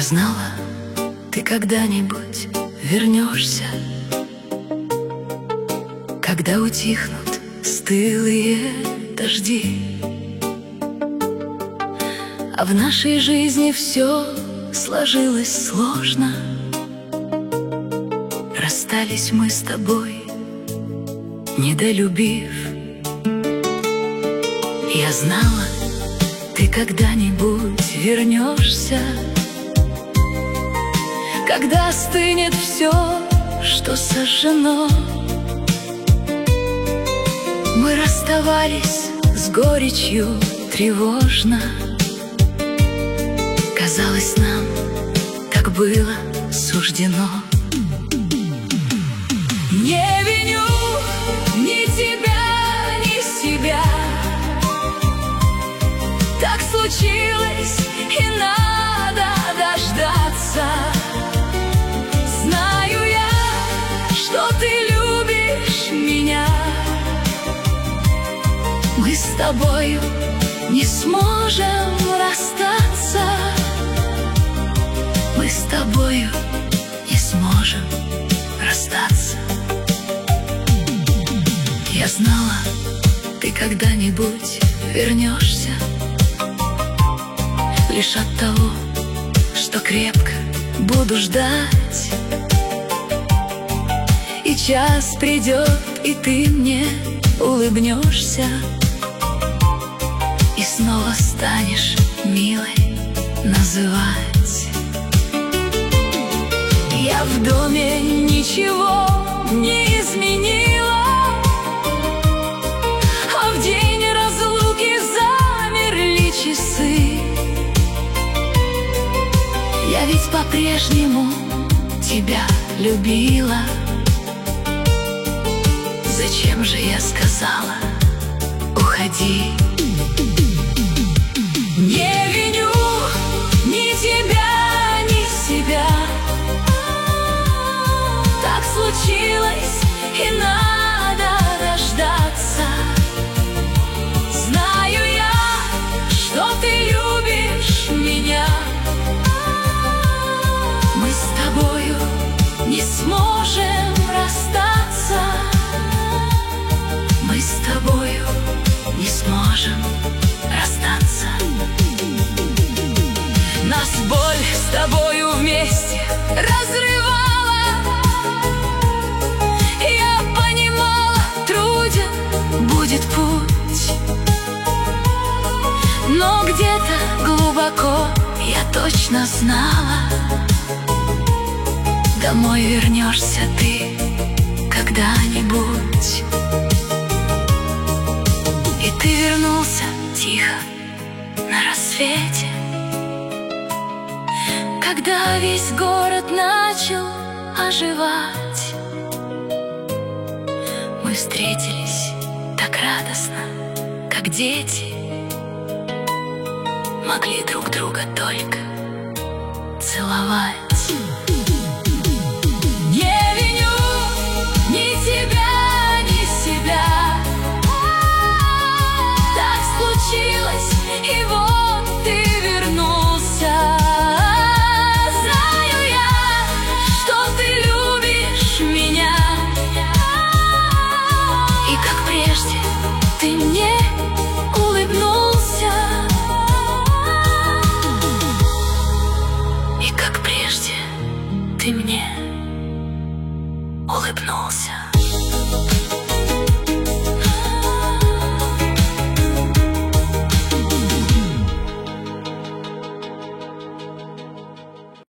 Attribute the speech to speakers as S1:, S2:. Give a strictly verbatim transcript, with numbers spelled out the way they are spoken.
S1: знала, ты когда-нибудь вернешься, когда утихнут стылые дожди, а в нашей жизни все сложилось сложно. Расстались мы с тобой, недолюбив. Я знала, ты когда-нибудь вернешься, когда остынет все, что сожжено. Мы расставались с горечью тревожно. Казалось, нам так было суждено. Не виню ни тебя, ни себя. Так случилось, и надо дождаться. Знаю я, что ты любишь меня. Мы с тобою не сможем расстаться. Мы с тобою не сможем расстаться. Я знала, ты когда-нибудь вернешься, лишь от того, что крепко буду ждать. И час придет, и ты мне улыбнешься, и снова станешь милой называть. Я в доме ничего не изменила, а в день разлуки замерли часы. Я ведь по-прежнему тебя любила. Зачем же я сказала: уходи? Не виню ни тебя, ни себя. Так случилось, и надо дождаться. Знаю я, что ты любишь меня. Мы с тобою не сможем расстаться. Мы с тобою не сможем расстаться. Нас боль с тобою вместе разрывала. Я понимала, труден будет путь, но где-то глубоко я точно знала: домой вернешься ты когда-нибудь. И ты вернулся тихо на рассвете, когда весь город начал оживать. Мы встретились так радостно, как дети, могли друг друга только целовать. Не виню ни тебя, ни себя. Так случилось, и вот ты вернулся. Знаю я, что ты любишь меня. И как прежде ты мне улыбнулся. И как прежде ты мне улыбнулся.